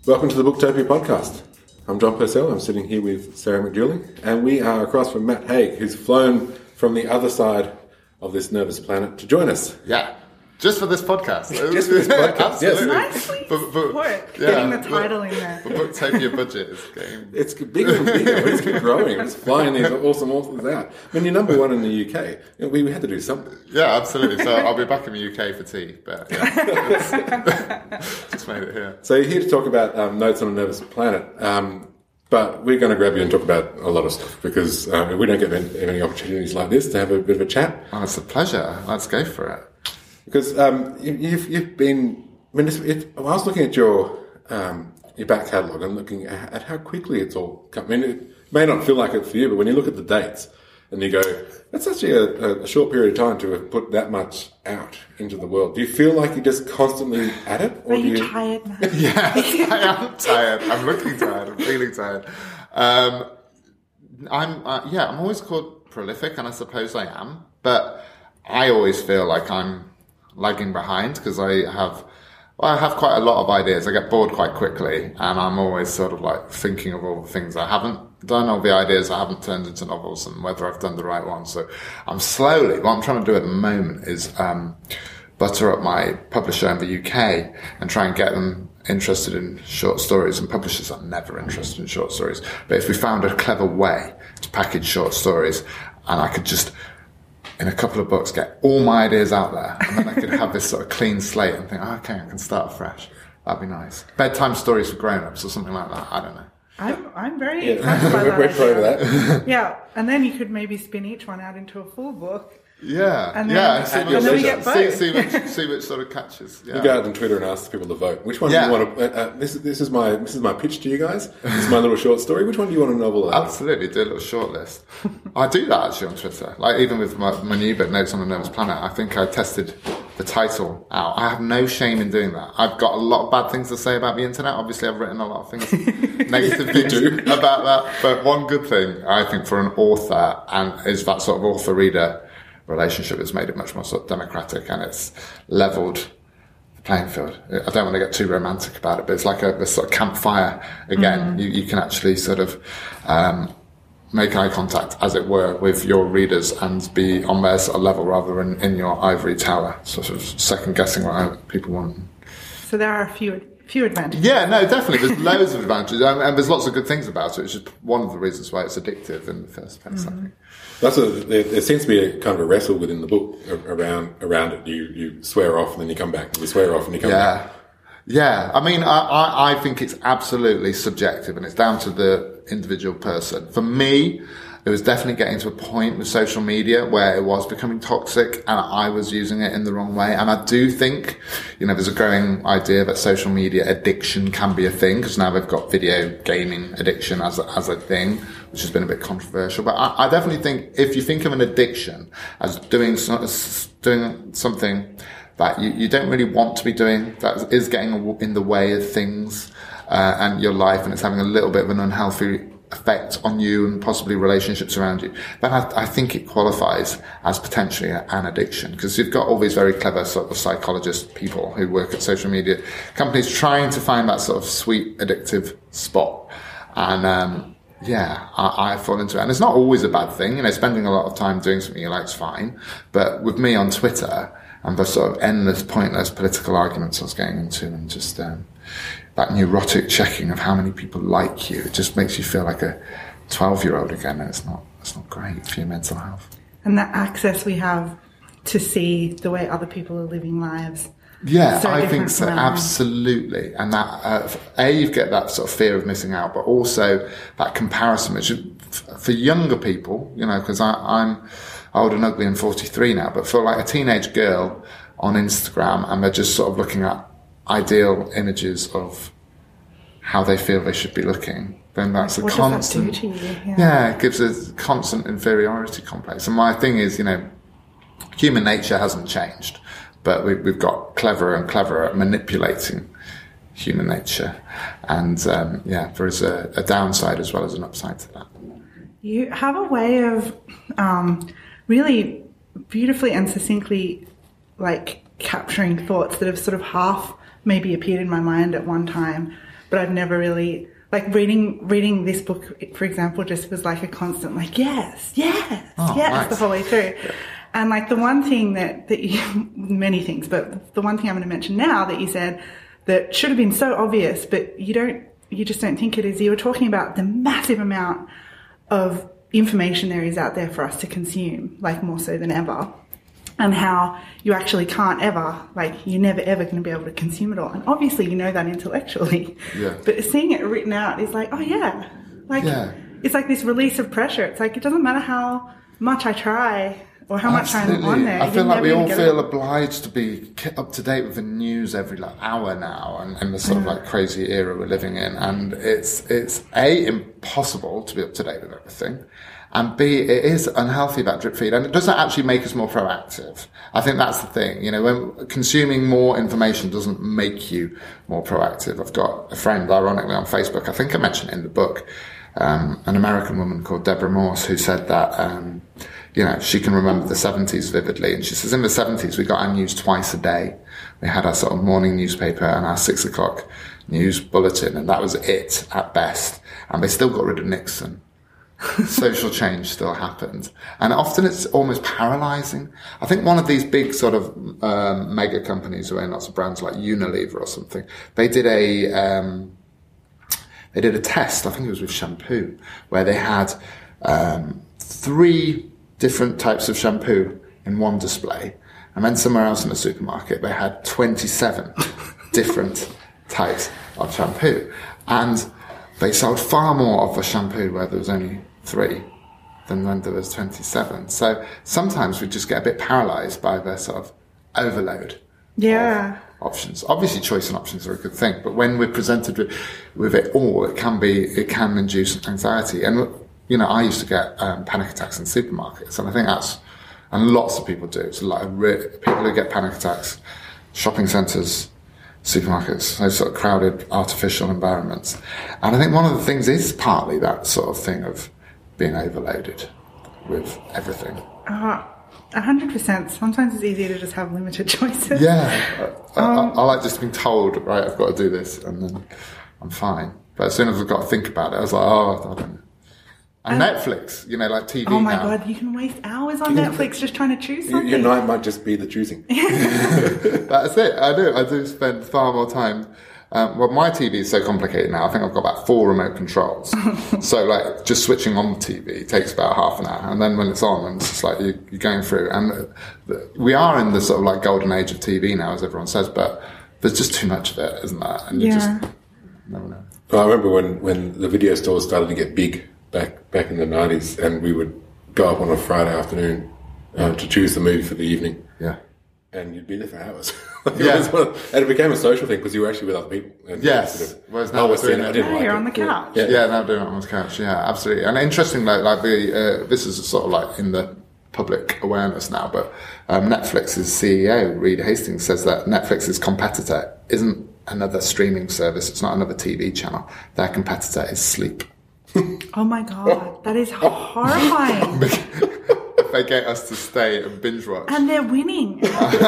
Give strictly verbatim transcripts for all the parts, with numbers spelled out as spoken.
Welcome to the Booktopia podcast. I'm John Purcell. I'm sitting here with Sarah McDooley, and we are across from Matt Haig, who's flown from the other side of this nervous planet to join us. Yeah. Just for this podcast. Just for this podcast, yes. Nicely but, but, put, yeah, getting the title but, in there. The Booktopia budget is getting... It's bigger and bigger. It's keep growing. It's flying these awesome authors out. I mean, you're number one in the U K. You know, we, we had to do something. Yeah, absolutely. So I'll be back in the U K for tea, but yeah. Just made it here. So you're here to talk about um, Notes on a Nervous Planet, um, but we're going to grab you and talk about a lot of stuff because um, we don't get many, many opportunities like this to have a bit of a chat. Oh, it's a pleasure. Let's go for it. Because um, you, you've you've been. I mean, it's, it, I was looking at your um, your back catalogue and looking at, at how quickly it's all come. I mean, it may not feel like it for you, but when you look at the dates and you go, that's actually a, a short period of time to have put that much out into the world. Do you feel like you're just constantly at it, or are you, you tired, man? Yeah, I am tired. I'm looking tired. I'm feeling tired. Um, I'm uh, yeah. I'm always called prolific, and I suppose I am, but I always feel like I'm lagging behind because I have, well, I have quite a lot of ideas. I get bored quite quickly, and I'm always sort of like thinking of all the things I haven't done, all the ideas I haven't turned into novels, and whether I've done the right one. So I'm slowly, what I'm trying to do at the moment is um, butter up my publisher in the U K and try and get them interested in short stories. And publishers are never interested in short stories. But if we found a clever way to package short stories, and I could just, in a couple of books, get all my ideas out there, and then I could have this sort of clean slate and think, oh, okay, I can start fresh. That'd be nice. Bedtime stories for grown-ups or something like that. I don't know. I'm I'm very yeah. excited by that. We're pro over that. Yeah, and then you could maybe spin each one out into a full book. Yeah, and then, yeah, see, and then we get both. see, see, which, see which sort of catches. Yeah. You go out on Twitter and ask people to vote. Which one yeah. do you want to? Uh, uh, this, this is my this is my pitch to you guys. This is my little short story. Which one do you want a novel of? Absolutely, do a little short list. I do that actually on Twitter. Like even with my, my new book, Notes on a Nervous Planet, I think I tested the title out. I have no shame in doing that. I've got a lot of bad things to say about the internet. Obviously, I've written a lot of things, negative things about that. But one good thing I think for an author and is that sort of author-reader relationship has made it much more sort of democratic, and it's leveled the playing field. I don't want to get too romantic about it, but it's like a, a sort of campfire again. Mm-hmm. You, you can actually sort of um, make eye contact, as it were, with your readers and be on their sort of level rather than in your ivory tower, sort of second guessing what people want. So there are a few few advantages. Yeah, no, definitely. There's loads of advantages, and, and there's lots of good things about it. It's just one of the reasons why it's addictive in the first place. Mm-hmm. I think. That's a, there, there seems to be a kind of a wrestle within the book around around it. You you swear off and then you come back. You swear off and you come yeah. back. Yeah, I mean, I, I, I think it's absolutely subjective, and it's down to the individual person. For me, it was definitely getting to a point with social media where it was becoming toxic and I was using it in the wrong way. And I do think, you know, there's a growing idea that social media addiction can be a thing, because now they've got video gaming addiction as a, as a thing, which has been a bit controversial. But I, I definitely think if you think of an addiction as doing, doing something that you, you don't really want to be doing, that is getting in the way of things uh, and your life, and it's having a little bit of an unhealthy effect on you and possibly relationships around you, then I, I think it qualifies as potentially an addiction, because you've got all these very clever sort of psychologist people who work at social media companies trying to find that sort of sweet addictive spot. And um, yeah, I, I fall into it. And it's not always a bad thing. You know, spending a lot of time doing something you like is fine. But with me on Twitter and the sort of endless, pointless political arguments I was getting into, and just um, that neurotic checking of how many people like you, it just makes you feel like a twelve-year-old again, and it's not it's not great for your mental health. And the access we have to see the way other people are living lives. Yeah, so I think so, absolutely. And that, uh, A, you get that sort of fear of missing out, but also that comparison, which for younger people, you know, because I'm old and ugly and forty-three now, but for like a teenage girl on Instagram, and they're just sort of looking at ideal images of how they feel they should be looking, then that's what a constant. Does that do to you? Yeah. yeah, it gives a constant inferiority complex. And my thing is, you know, human nature hasn't changed, but we, we've got cleverer and cleverer at manipulating human nature. And um, yeah, there is a, a downside as well as an upside to that. You have a way of um, really beautifully and succinctly, like, capturing thoughts that have sort of half maybe appeared in my mind at one time, but I've never really, like reading reading this book, for example, just was like a constant, like, yes, yes, Oh, yes, nice. the whole way through. And like the one thing that, that you, many things, but the one thing I'm going to mention now that you said that should have been so obvious, but you don't, you just don't think it is. You were talking about the massive amount of information there is out there for us to consume, like more so than ever, and how you actually can't ever, like you're never ever going to be able to consume it all. And obviously you know that intellectually, Yeah. but seeing it written out is like, oh yeah, like Yeah. it's like this release of pressure. It's like, it doesn't matter how much I try or how much I'm Absolutely. on there. I feel you're like we never all gonna get feel it. obliged to be ke- up to date with the news every like hour now, and, and the sort of like crazy era we're living in. And it's it's a impossible to be up to date with everything, and b it is unhealthy, that drip feed, and it doesn't actually make us more proactive. I think that's the thing. You know, when consuming more information doesn't make you more proactive. I've got a friend, ironically, on Facebook. I think I mentioned it in the book. Um, an American woman called Deborah Morse, who said that, um, you know, she can remember the seventies vividly. And she says in the seventies, we got our news twice a day. We had our sort of morning newspaper and our six o'clock news bulletin, and that was it at best. And they still got rid of Nixon. Social change still happened. And often it's almost paralyzing. I think one of these big sort of um, mega companies who own lots of brands like Unilever or something, they did a... Um, They did a test, I think it was with shampoo, where they had um, three different types of shampoo in one display. And then somewhere else in the supermarket, they had twenty-seven different types of shampoo. And they sold far more of the shampoo where there was only three than when there was twenty-seven. So sometimes we just get a bit paralyzed by the sort of overload. Yeah. Options. Obviously, choice and options are a good thing, but when we're presented with, with it all, it can be, it can induce anxiety. And, you know, I used to get um, panic attacks in supermarkets, and I think that's, and lots of people do. It's a lot of re- people who get panic attacks, shopping centres, supermarkets, those sort of crowded, artificial environments. And I think one of the things is partly that sort of thing of being overloaded with everything. Uh, A hundred percent. Sometimes it's easier to just have limited choices. Yeah, I, Um, I, I like just being told, right, I've got to do this, and then I'm fine. But as soon as I've got to think about it, I was like, oh, I don't know. And Netflix, you know, like T V Oh my now. god, you can waste hours on Netflix just trying to choose Your, something. your night might just be the choosing. That's it. I do. I do spend far more time. Um, well, my T V is so complicated now. I think I've got about four remote controls. So, like, just switching on the T V takes about half an hour, and then when it's on, and it's just like you, you're going through. And the, the, we are in the sort of like golden age of T V now, as everyone says, but there's just too much of it, isn't there? And you Yeah. just never know. Well, I remember when, when the video stores started to get big back back in the nineties, and we would go up on a Friday afternoon um, to choose the movie for the evening, Yeah. and you'd be there for hours. Like, Yeah. it was one of- and it became a social thing because you were actually with other people. And Yes. sort of, Whereas I now was we're doing seeing it, I it- didn't Yeah, like you're it. on the couch. Yeah. Yeah, now doing it on the couch. Yeah, absolutely. And interesting, like, like the uh, this is sort of like in the public awareness now, but um, Netflix's C E O Reed Hastings says that Netflix's competitor isn't another streaming service. It's not another T V channel. Their competitor is sleep. Oh my god, that is horrifying. If they get us to stay and binge watch, And they're winning.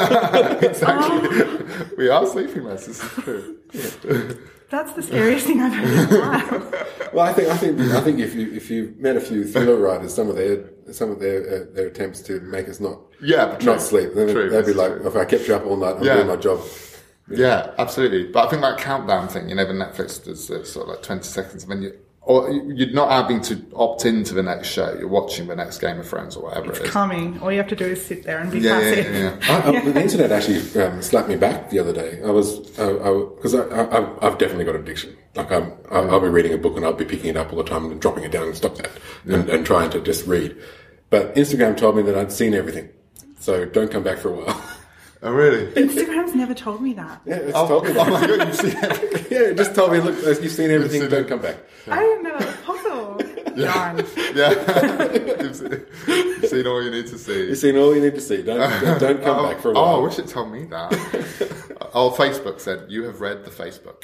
exactly. We are sleeping less. This is true. That's the scariest thing I've heard in my life. Well, I think I think I think if you if you met a few thriller writers, some of their some of their uh, their attempts to make us not Yeah, but true. not sleep, then True, they'd be that's like, true. if I kept you up all night, I'm Yeah. doing my job. Yeah, absolutely. But I think that countdown thing, you know, the Netflix does uh, sort of like twenty seconds when you, or you're not having to opt into the next show. You're watching the next Game of Thrones or whatever it is. Coming. All you have to do is sit there and be Yeah, yeah, passive. yeah, yeah. I, I, the internet actually um, slapped me back the other day. I was because I, I, I, I've definitely got addiction. Like I'm, I'll, I'll be reading a book and I'll be picking it up all the time and dropping it down and stop that and, and trying to just read. But Instagram told me that I'd seen everything, so don't come back for a while. Oh, really? Instagram's never told me that. Yeah, it's Oh, told me oh that. my god, you've seen everything. Yeah, it just told me, look, you've seen everything, seen don't it. come back. I didn't know that was possible. Darn. Yeah. You've seen, you've seen all you need to see. You've seen all you need to see. Don't don't, don't come oh, back for a oh, while. I wish it told me that. Oh, Facebook said, you have read the Facebook.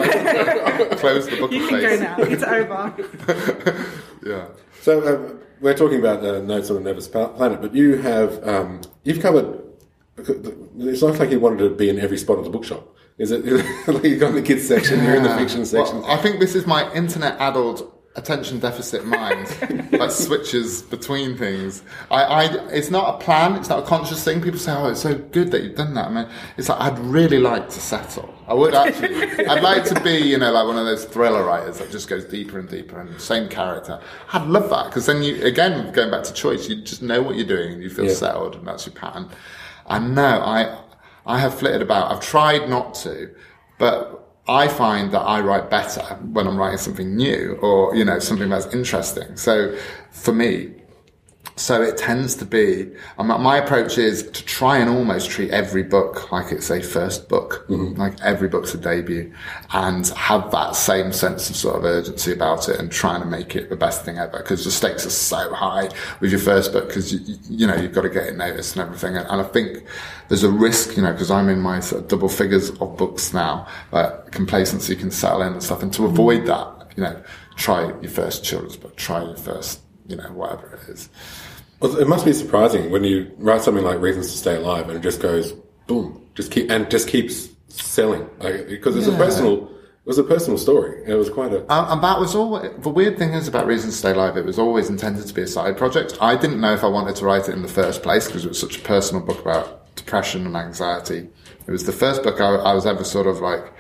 Close, close the book You of can go face. now. It's over. Yeah. So uh, we're talking about uh, Notes on a Nervous Planet, but you have um, you've covered. It's not like you wanted to be in every spot of the bookshop. Is it, is it like you've got the kids section, you're in the fiction section? Well, I think this is my internet adult attention deficit mind that switches between things. I, I, it's not a plan, it's not a conscious thing. People say, oh, it's so good that you've done that. I mean, it's like, I'd really like to settle. I would actually. I'd like to be, you know, like one of those thriller writers that just goes deeper and deeper and same character. I'd love that, because then you, again, going back to choice, you just know what you're doing and you feel yeah. settled, and that's your pattern. And no, I, I have flitted about. I've tried not to, but I find that I write better when I'm writing something new or, you know, something that's interesting. So for me, so it tends to be, um, my approach is to try and almost treat every book like it's a first book, mm-hmm. like every book's a debut, and have that same sense of sort of urgency about it and trying to make it the best thing ever, because the stakes are so high with your first book, because you, you know, you've got to get it noticed and everything. And, and I think there's a risk, you know, because I'm in my sort of double figures of books now, that complacency can settle in and stuff. And to avoid that, you know, try your first children's book, try your first, you know, whatever it is. Well, it must be surprising when you write something like Reasons to Stay Alive and it just goes boom, just keep and just keeps selling, like, because it's yeah. a personal. It was a personal story. It was quite a. Um, and that was all. The weird thing is about Reasons to Stay Alive, it was always intended to be a side project. I didn't know if I wanted to write it in the first place because it was such a personal book about depression and anxiety. It was the first book I, I was ever sort of like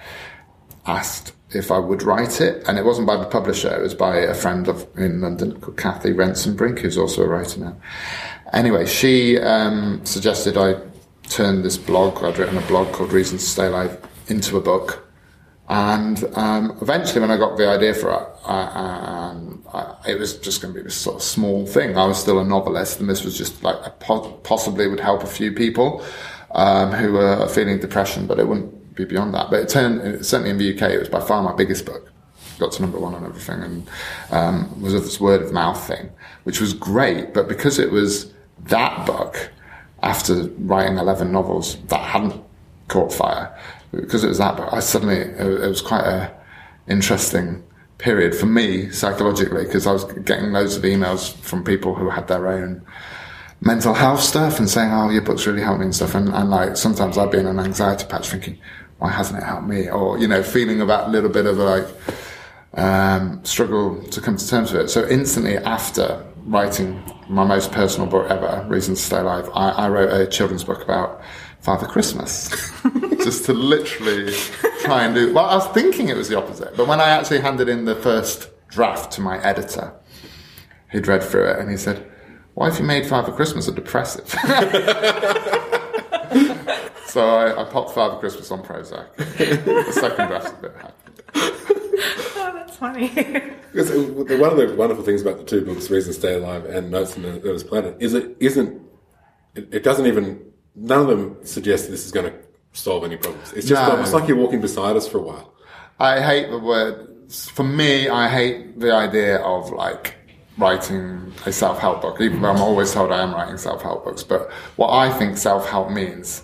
asked if I would write it, and it wasn't by the publisher, it was by a friend of in London called Kathy Renson-Brink, who's also a writer now. Anyway, she um, suggested I turn this blog, I'd written a blog called Reasons to Stay Alive, into a book. And um, eventually when I got the idea for it, I, um, I, it was just going to be this sort of small thing. I was still a novelist, and this was just like a po- possibly would help a few people um, who were feeling depression, but it wouldn't be beyond that. But it turned, certainly in the U K, it was by far my biggest book. Got to number one and everything, and um, was this word of mouth thing, which was great. But because it was that book, after writing eleven novels that hadn't caught fire, because it was that book, I suddenly, it was quite a interesting period for me psychologically, because I was getting loads of emails from people who had their own mental health stuff and saying, oh, your book's really helped me and stuff. And, and like, sometimes I'd be in an anxiety patch thinking, why hasn't it helped me? Or, you know, feeling that little bit of like, um, struggle to come to terms with it. So instantly after writing my most personal book ever, Reasons to Stay Alive, I, I wrote a children's book about Father Christmas. Just to literally try and do, well, I was thinking it was the opposite. But when I actually handed in the first draft to my editor, he'd read through it and he said, why have you made Father Christmas a depressive? So I, I popped Father Christmas on Prozac. The second draft's a bit happy. Oh, that's funny. Because one of the wonderful things about the two books, Reasons to Stay Alive and Notes on the Earth's Planet, is it isn't, it, it doesn't even, none of them suggest this is going to solve any problems. It's just no. It's like you're walking beside us for a while. I hate the word, for me, I hate the idea of like, writing a self-help book, even though I'm always told I am writing self-help books. But what I think self-help means,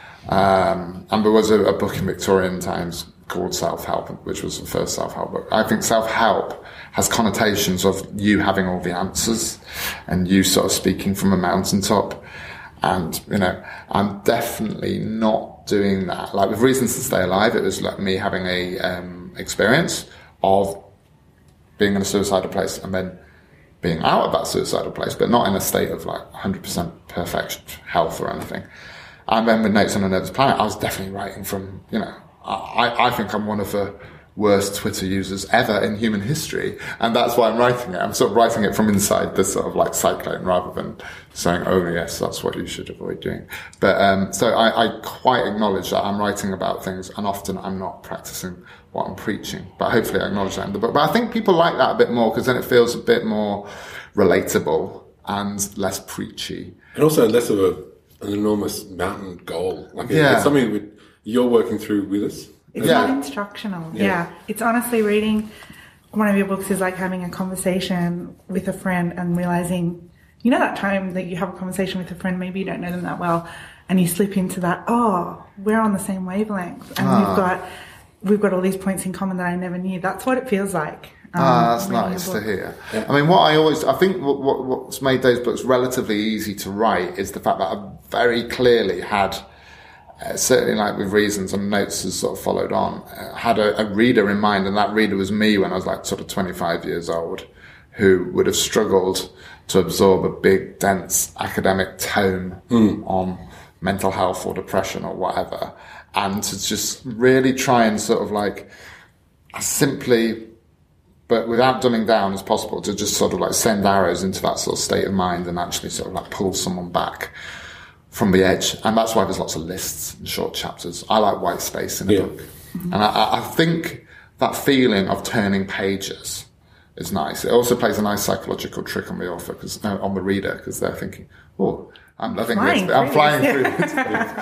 um, and there was a, a book in Victorian times called Self-Help, which was the first self-help book. I think self-help has connotations of you having all the answers and you sort of speaking from a mountaintop. And, you know, I'm definitely not doing that. Like with Reasons to Stay Alive, it was like me having a um, experience of being in a suicidal place and then being out of that suicidal place, but not in a state of like one hundred percent perfect health or anything. And then with Notes on a Nervous Planet, I was definitely writing from, you know, I, I think I'm one of the worst Twitter users ever in human history. And that's why I'm writing it. I'm sort of writing it from inside this sort of like cyclone rather than saying, oh yes, that's what you should avoid doing. But, um, so I, I quite acknowledge that I'm writing about things and often I'm not practicing what I'm preaching, but hopefully I acknowledge that in the book. But I think people like that a bit more because then it feels a bit more relatable and less preachy. And also less of a, an enormous mountain goal. Like yeah. It's something that you're working through with us. It's yeah. not instructional. Yeah. yeah. It's honestly reading one of your books is like having a conversation with a friend and realizing, you know, that time that you have a conversation with a friend, maybe you don't know them that well, and you slip into that, oh, we're on the same wavelength. And ah. we've got, we've got all these points in common that I never knew. That's what it feels like. Um, ah, that's nice to hear. Yeah. I mean, what I always, I think what, what, what's made those books relatively easy to write is the fact that I very clearly had uh, certainly like with Reasons and Notes has sort of followed on, uh, had a, a reader in mind, and that reader was me when I was like sort of twenty-five years old, who would have struggled to absorb a big, dense academic tome mm. on mental health or depression or whatever, and to just really try and sort of like as simply, but without dumbing down as possible, to just sort of like send arrows into that sort of state of mind and actually sort of like pull someone back from the edge. And that's why there's lots of lists and short chapters. I like white space in a yeah. book. Mm-hmm. And I, I think that feeling of turning pages is nice. It also plays a nice psychological trick on the author, because uh, on the reader, because they're thinking, oh, I'm loving flying this. I'm flying through this.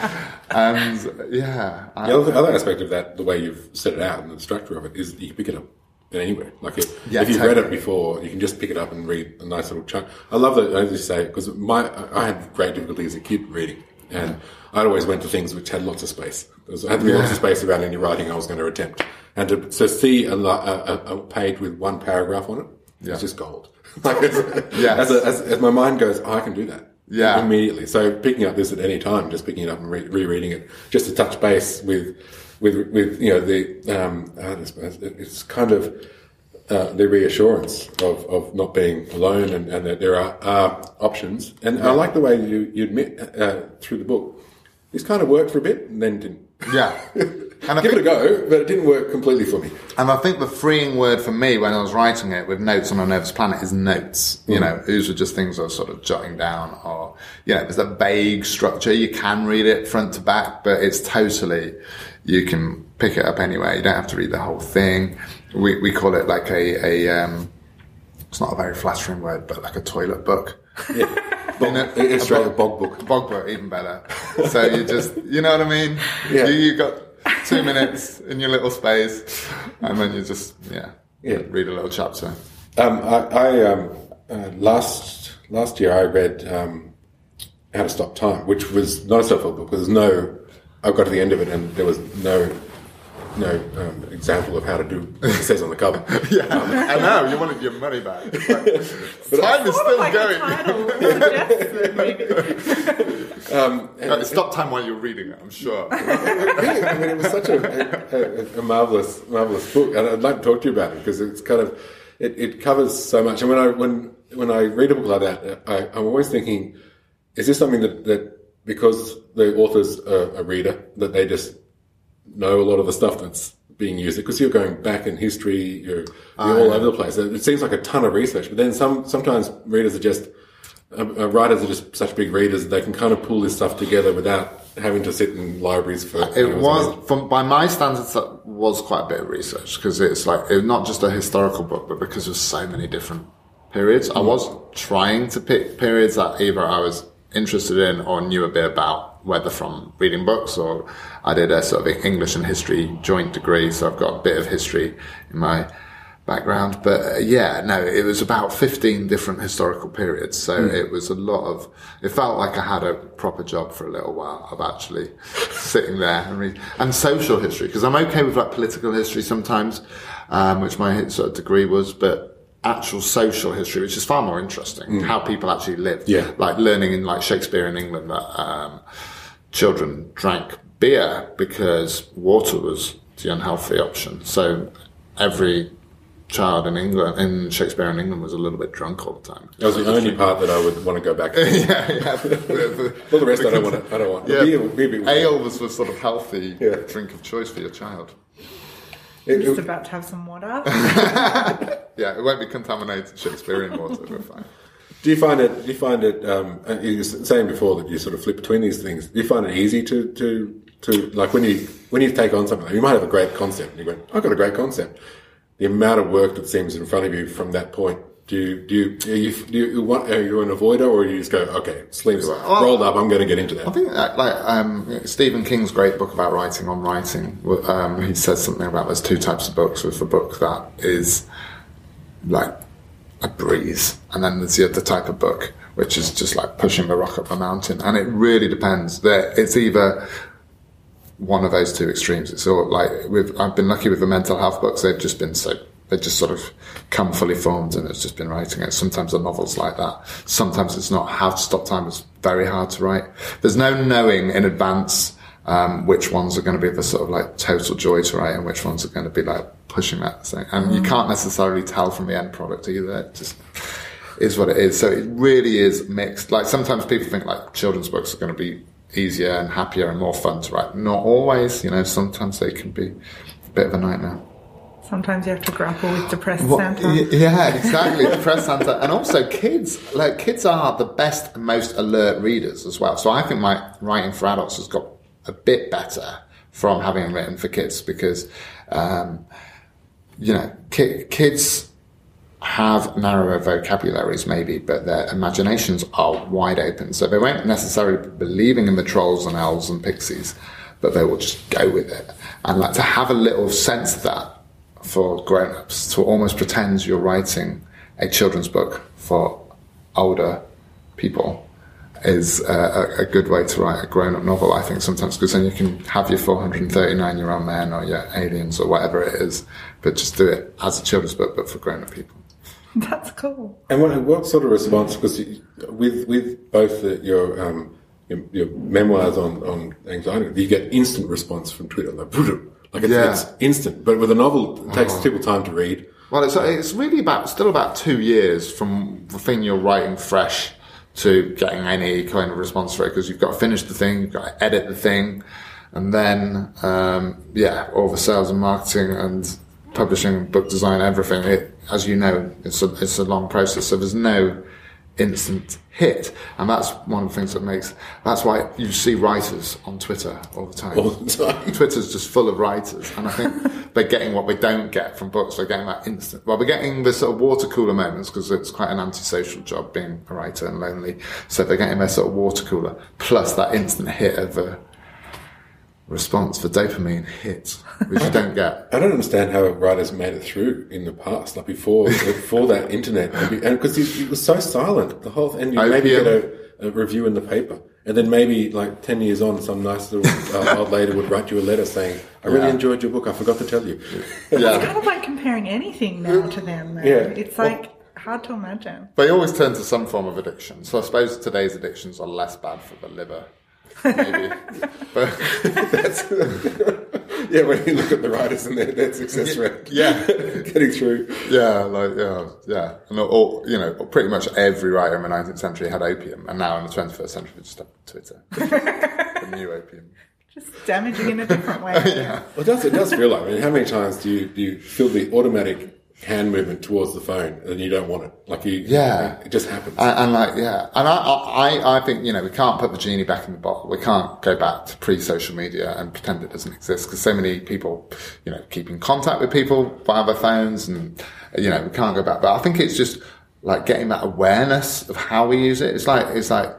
And yeah. I, the other, other aspect of that, the way you've set it out and the structure of it, is that you can pick it up anywhere. Like if, yeah, if you've totally. read it before, you can just pick it up and read a nice little chunk. I love that, as you say, because my I had great difficulty as a kid reading, and yeah. I'd always went to things which had lots of space. I had to be yeah. lots of space around any writing I was going to attempt, and to so see a, a, a page with one paragraph on it, yeah. it's just gold. Like it's, yes. as, a, as as my mind goes, oh, I can do that. Yeah, immediately. So picking up this at any time, just picking it up and re- rereading it, just to touch base with, with, with you know the um, it's kind of uh, the reassurance of, of not being alone, and, and that there are, are options. And yeah. I like the way you you admit uh, through the book, this kind of worked for a bit and then didn't. Yeah. And I Give think, it a go, but it didn't work completely for me. And I think the freeing word for me when I was writing it with Notes on a Nervous Planet is notes. You mm. know, these were just things I was sort of jotting down, or, you know, there's a vague structure. You can read it front to back, but it's totally, you can pick it up anywhere. You don't have to read the whole thing. We we call it like a, a um, it's not a very flattering word, but like a toilet book. Yeah. Bog, know, it's straight a bog book. Bog book, even better. So you just, you know what I mean? Yeah. You, you got two minutes in your little space, and then you just, yeah, yeah. read a little chapter. Um, I, I um, uh, last last year I read um, How to Stop Time, which was not a self-help book. There's no, I got to the end of it and there was no no um, example of how to do what it says on the cover. Yeah, um, I know, you wanted your money back. Like, time is still like going. um, no, stop time while you're reading it, I'm sure. Really, I mean, it was such a, a, a marvelous, marvelous book, and I'd like to talk to you about it because it's kind of it, it covers so much. And when I when when I read a book like that, I, I'm always thinking, is this something that, that because the author's a, a reader, that they just know a lot of the stuff that's being used, because you're going back in history, you're, you're all know. over the place. It seems like a ton of research, but then some sometimes readers are just uh, writers are just such big readers that they can kind of pull this stuff together without having to sit in libraries for. It you know, was, from by my standards, that was quite a bit of research, because it's like it's not just a historical book, but because there's so many different periods. Mm. I was trying to pick periods that either I was interested in or knew a bit about, whether from reading books or I did a sort of English and history joint degree, so I've got a bit of history in my background. But uh, yeah, no, it was about fifteen different historical periods, so mm. it was a lot of, it felt like I had a proper job for a little while of actually sitting there and read. And social history, because I'm okay with like political history sometimes, um, which my sort of degree was, but actual social history, which is far more interesting, mm. how people actually lived. Yeah. Like learning in like Shakespeare in England that um, children drank beer because water was the unhealthy option. So every child in England, in Shakespeare in England, was a little bit drunk all the time. That was the only part that I would want to go back to. yeah, yeah. The, the, All the rest I don't want to, I don't want. Yeah, beer, beer, beer, ale was the sort of healthy yeah. drink of choice for your child. I'm just about to have some water. Yeah, it won't be contaminated Shakespearean water. We're fine. Do you find it? Do you find it? Um, you were saying before that you sort of flip between these things. Do you find it easy to to to like when you when you take on something? Like, you might have a great concept, and you go, "I've got a great concept." The amount of work that seems in front of you from that point. Do you do you, are you, do you want, are you an avoider, or you just go, okay, sleeves well, rolled up, I'm going to get into that? I think that, like um, Stephen King's great book about writing on writing, um, he says something about there's two types of books. There's the book that is like a breeze, and then there's the other type of book which is just like pushing the rock up the mountain. And it really depends. There, it's either one of those two extremes. It's all like with, I've been lucky with the mental health books; they've just been so. They just sort of come fully formed, and it's just been writing it. Sometimes the novel's like that. Sometimes it's not. How to Stop Time is very hard to write. There's no knowing in advance um, which ones are going to be the sort of like total joy to write and which ones are going to be like pushing that thing. And mm. you can't necessarily tell from the end product either. It just is what it is. So it really is mixed. Like sometimes people think like children's books are going to be easier and happier and more fun to write. Not always, you know, sometimes they can be a bit of a nightmare. Sometimes you have to grapple with depressed Well, Santa. y- Yeah, exactly. Depressed Santa. And also kids, like kids are the best and most alert readers as well. So I think my writing for adults has got a bit better from having written for kids because, um, you know, ki- kids have narrower vocabularies maybe, but their imaginations are wide open. So they won't necessarily be believing in the trolls and elves and pixies, but they will just go with it. And like to have a little sense of that for grown-ups, to almost pretend you're writing a children's book for older people is a, a good way to write a grown-up novel, I think, sometimes, because then you can have your four hundred thirty-nine-year-old men or your aliens or whatever it is, but just do it as a children's book, but for grown-up people. That's cool. And what, what sort of response? Because with with both the, your, um, your your memoirs on, on anxiety, you get instant response from Twitter, like like it's, Yeah. it's instant. But with a novel, it takes Oh. people time to read. Well, it's it's really about still about two years from the thing you're writing fresh to getting any kind of response for it, because you've got to finish the thing, you've got to edit the thing, and then um, yeah, all the sales and marketing and publishing, book design, everything. It, as you know, it's a it's a long process. So there's no instant hit, and that's one of the things that makes. That's why you see writers on Twitter all the time. All the time. Twitter's just full of writers, and I think they're getting what we don't get from books. They're getting that instant. Well, we're getting the sort of water cooler moments because it's quite an antisocial job being a writer and lonely. So they're getting their sort of water cooler plus that instant hit of a response, the dopamine hit, which you don't get. I don't understand how writers made it through in the past, like before before that internet, and because it was so silent, the whole, and you maybe get a, a review in the paper, and then maybe like ten years on, some nice little uh, old lady would write you a letter saying, "I really Yeah. enjoyed your book. I forgot to tell you." It's Yeah, kind of like comparing anything now to them. Though. Yeah. It's like hard to imagine. they always turn to some form of addiction. So I suppose today's addictions are less bad for the liver, maybe. But That's, yeah, when you look at the writers and their, their success rate, yeah. getting through. Yeah, like yeah, yeah, and all, you know, pretty much every writer in the nineteenth century had opium, and now in the twenty-first century we just have Twitter, the new opium. Just damaging in a different way. Yeah, Well, it does, it does feel like, I mean, how many times do you, do you feel the automatic hand movement towards the phone and you don't want it? Like you, Yeah. it just happens. and, and like yeah, and I, I, I think you know we can't put the genie back in the bottle. We can't go back to pre-social media and pretend it doesn't exist because so many people, you know, keep in contact with people via their phones, and you know we can't go back. But I think it's just like getting that awareness of how we use it. It's like it's like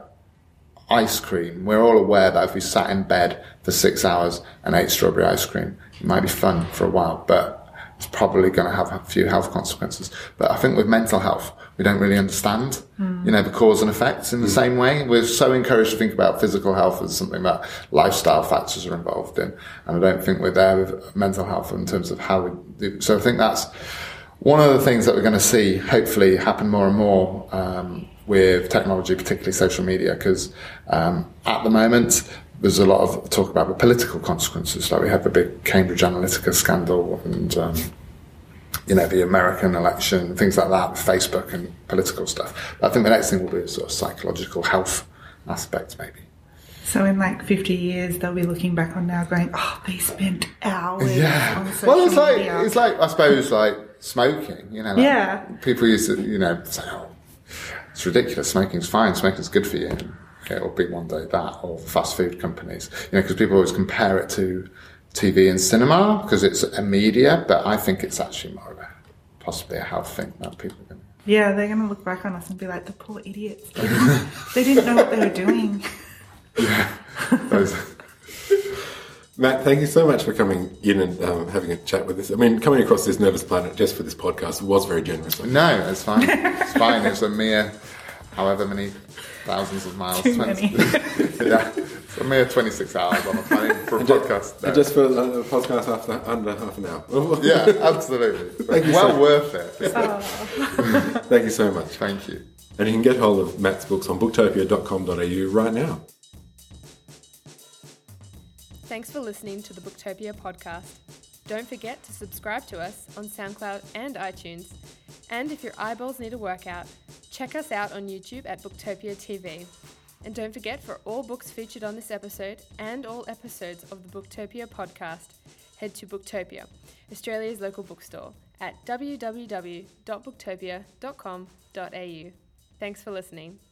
ice cream. We're all aware that if we sat in bed for six hours and ate strawberry ice cream, it might be fun for a while, but it's probably going to have a few health consequences. But I think with mental health, we don't really understand, mm. you know, the cause and effects in the mm. same way. We're so encouraged to think about physical health as something that lifestyle factors are involved in. And I don't think we're there with mental health in terms of how we do. So I think that's one of the things that we're going to see, hopefully, happen more and more um, with technology, particularly social media, because um, at the moment, there's a lot of talk about the political consequences. Like we had the big Cambridge Analytica scandal and, um, you know, the American election, things like that, with Facebook and political stuff. But I think the next thing will be a sort of psychological health aspect, maybe. So in like fifty years, they'll be looking back on now going, oh, they spent hours Yeah. on social Well, it's like, media. it's like, I suppose, like smoking, you know. Like Yeah. People used to, you know, say, oh, it's ridiculous. Smoking's fine. Smoking's good for you. It'll be one day that, or fast food companies, you know, because people always compare it to T V and cinema because it's a media, but I think it's actually more of a, possibly a health thing that people are going to. Yeah, they're going to look back on us and be like, the poor idiots. They didn't, they didn't know what they were doing. Yeah. Those, Matt, thank you so much for coming in and um, having a chat with us. I mean, coming across this nervous planet just for this podcast was very generous. no, it's fine. It's fine. It's a mere, however many thousands of miles. Too twenty many. Yeah. It's a mere twenty-six hours on a plane for a And podcast. Just, and just for a podcast after under half an hour. Yeah, absolutely. Thank you well so- worth it. Oh. Thank you so much. Thank you. And you can get hold of Matt's books on booktopia dot com dot a u right now. Thanks for listening to the Booktopia podcast. Don't forget to subscribe to us on SoundCloud and iTunes. And if your eyeballs need a workout, check us out on YouTube at Booktopia T V. And don't forget, for all books featured on this episode and all episodes of the Booktopia podcast, head to Booktopia, Australia's local bookstore, at w w w dot booktopia dot com dot a u. Thanks for listening.